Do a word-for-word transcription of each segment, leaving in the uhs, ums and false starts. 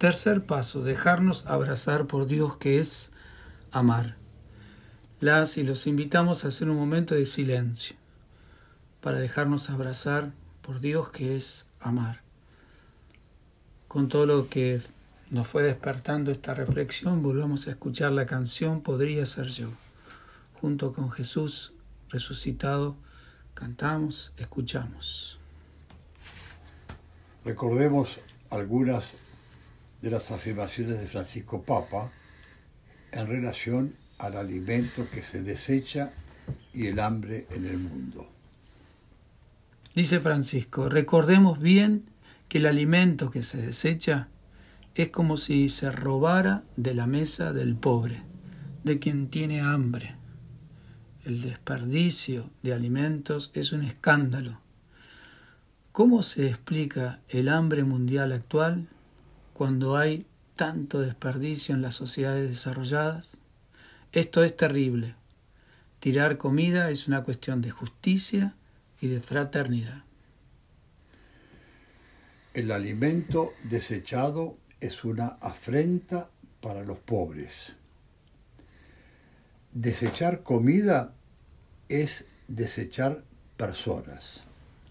Tercer paso, dejarnos abrazar por Dios, que es amar. Las y los invitamos a hacer un momento de silencio para dejarnos abrazar por Dios, que es amar. Con todo lo que nos fue despertando esta reflexión, volvamos a escuchar la canción Podría ser yo. Junto con Jesús resucitado, cantamos, escuchamos. Recordemos algunas de las afirmaciones de Francisco Papa en relación al alimento que se desecha y el hambre en el mundo. Dice Francisco, recordemos bien que el alimento que se desecha es como si se robara de la mesa del pobre, de quien tiene hambre. El desperdicio de alimentos es un escándalo. ¿Cómo se explica el hambre mundial actual cuando hay tanto desperdicio en las sociedades desarrolladas? Esto es terrible. Tirar comida es una cuestión de justicia y de fraternidad. El alimento desechado es una afrenta para los pobres. Desechar comida es desechar personas.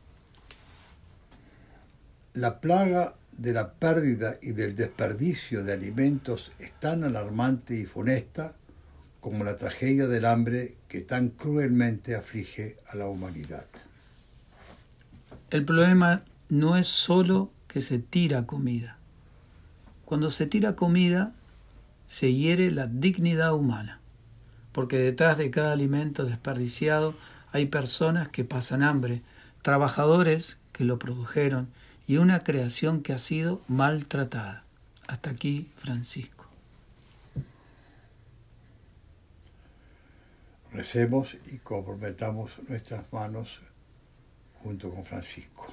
La plaga de la pérdida y del desperdicio de alimentos es tan alarmante y funesta como la tragedia del hambre que tan cruelmente aflige a la humanidad. El problema no es solo que se tira comida. Cuando se tira comida, se hiere la dignidad humana, porque detrás de cada alimento desperdiciado hay personas que pasan hambre, trabajadores que lo produjeron y una creación que ha sido maltratada. Hasta aquí, Francisco. Recemos y comprometamos nuestras manos junto con Francisco.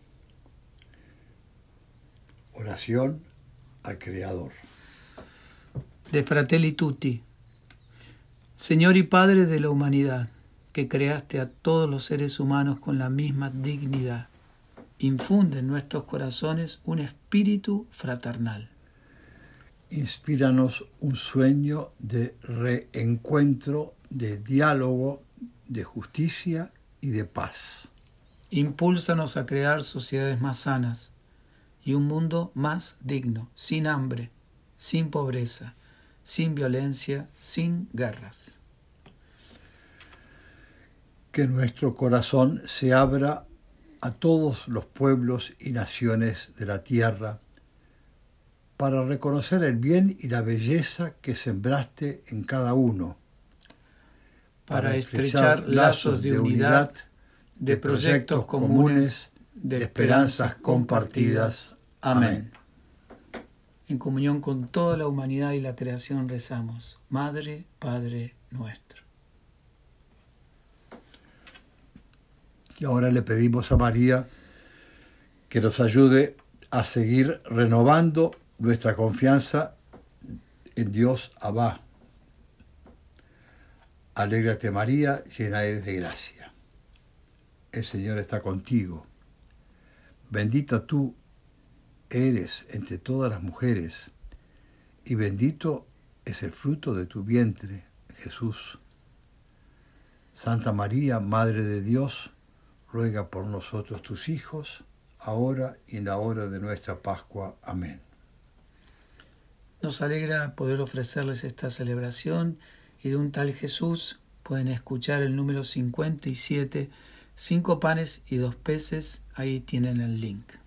Oración al Creador. De Fratelli Tutti. Señor y Padre de la humanidad, que creaste a todos los seres humanos con la misma dignidad, infunde en nuestros corazones un espíritu fraternal. Inspíranos un sueño de reencuentro, de diálogo, de justicia y de paz. Impúlsanos a crear sociedades más sanas y un mundo más digno, sin hambre, sin pobreza, sin violencia, sin guerras. Que nuestro corazón se abra a todos los pueblos y naciones de la tierra para reconocer el bien y la belleza que sembraste en cada uno, para, para estrechar lazos de unidad, de proyectos comunes, de esperanzas compartidas. Amén. En comunión con toda la humanidad y la creación rezamos, Madre, Padre nuestro. Y ahora le pedimos a María que nos ayude a seguir renovando nuestra confianza en Dios Abba. Alégrate María, llena eres de gracia. El Señor está contigo. Bendita tú eres entre todas las mujeres, y bendito es el fruto de tu vientre, Jesús. Santa María, Madre de Dios, ruega por nosotros tus hijos, ahora y en la hora de nuestra Pascua. Amén. Nos alegra poder ofrecerles esta celebración y de un tal Jesús pueden escuchar el número cincuenta y siete, cinco panes y dos peces, ahí tienen el link.